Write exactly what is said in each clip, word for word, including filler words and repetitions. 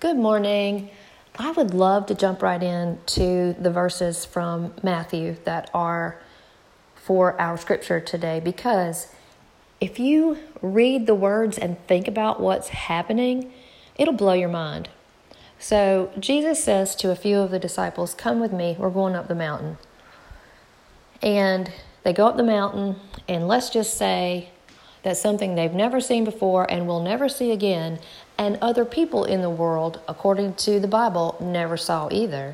Good morning. I would love to jump right into the verses from Matthew that are for our scripture today, because if you read the words and think about what's happening, it'll blow your mind. So Jesus says to a few of the disciples, "Come with me, we're going up the mountain." And they go up the mountain, and let's just say that something they've never seen before and will never see again, and other people in the world, according to the Bible, never saw either.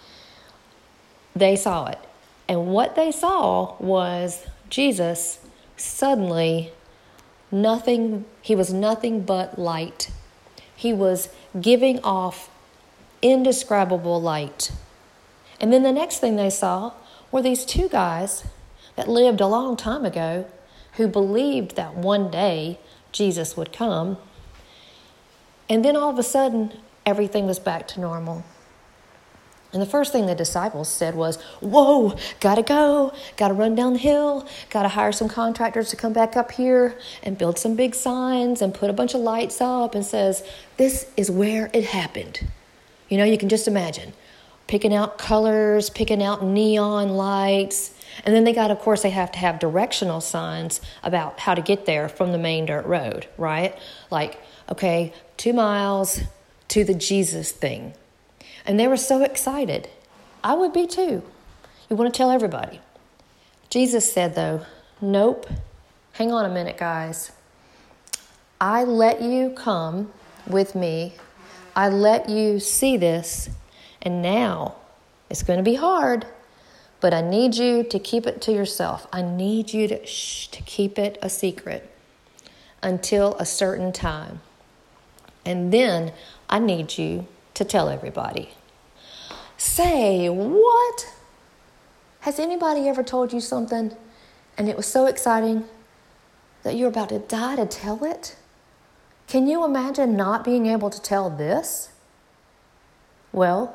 They saw it. And what they saw was Jesus suddenly nothing, he was nothing but light. He was giving off indescribable light. And then the next thing they saw were these two guys that lived a long time ago who believed that one day Jesus would come. And then all of a sudden, everything was back to normal. And the first thing the disciples said was, "Whoa, gotta go, gotta run down the hill, gotta hire some contractors to come back up here and build some big signs and put a bunch of lights up and says, this is where it happened." You know, you can just imagine picking out colors, picking out neon lights. And then they got, of course, they have to have directional signs about how to get there from the main dirt road, right? Like, okay, two miles to the Jesus thing. And they were so excited. I would be too. You want to tell everybody. Jesus said, though, nope. Hang on a minute, guys. I let you come with me. I let you see this. And now it's going to be hard. But I need you to keep it to yourself. I need you to shh, to keep it a secret until a certain time. And then I need you to tell everybody. Say, what? Has anybody ever told you something and it was so exciting that you're about to die to tell it? Can you imagine not being able to tell this? Well,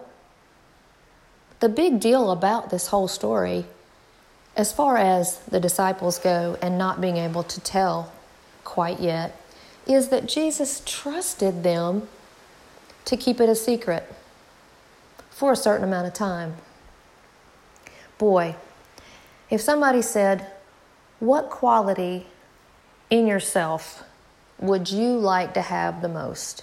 the big deal about this whole story, as far as the disciples go and not being able to tell quite yet, is that Jesus trusted them to keep it a secret for a certain amount of time. Boy, if somebody said, what quality in yourself would you like to have the most?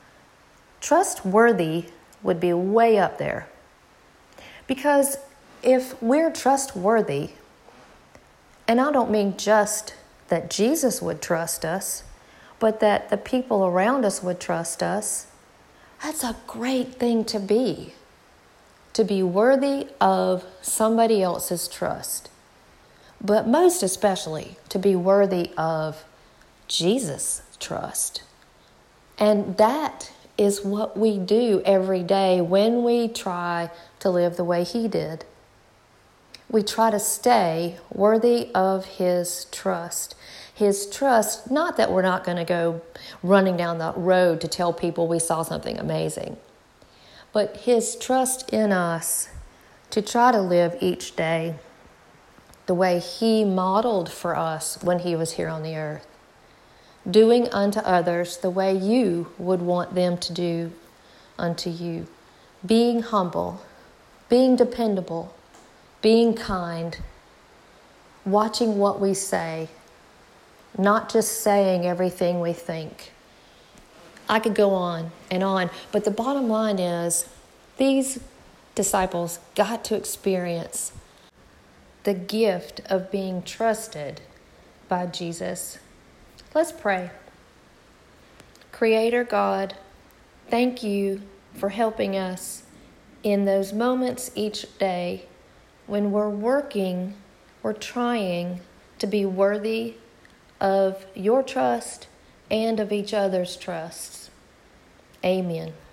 Trustworthy would be way up there. Because if we're trustworthy, and I don't mean just that Jesus would trust us, but that the people around us would trust us, that's a great thing to be. To be worthy of somebody else's trust. But most especially, to be worthy of Jesus' trust. And that is what we do every day when we try to live the way he did. We try to stay worthy of his trust. His trust, not that we're not going to go running down the road to tell people we saw something amazing, but his trust in us to try to live each day the way he modeled for us when he was here on the earth. Doing unto others the way you would want them to do unto you. Being humble, being dependable, being kind, watching what we say, not just saying everything we think. I could go on and on, but the bottom line is these disciples got to experience the gift of being trusted by Jesus. Let's pray. Creator God, thank you for helping us in those moments each day when we're working, we're trying to be worthy of your trust and of each other's trusts. Amen.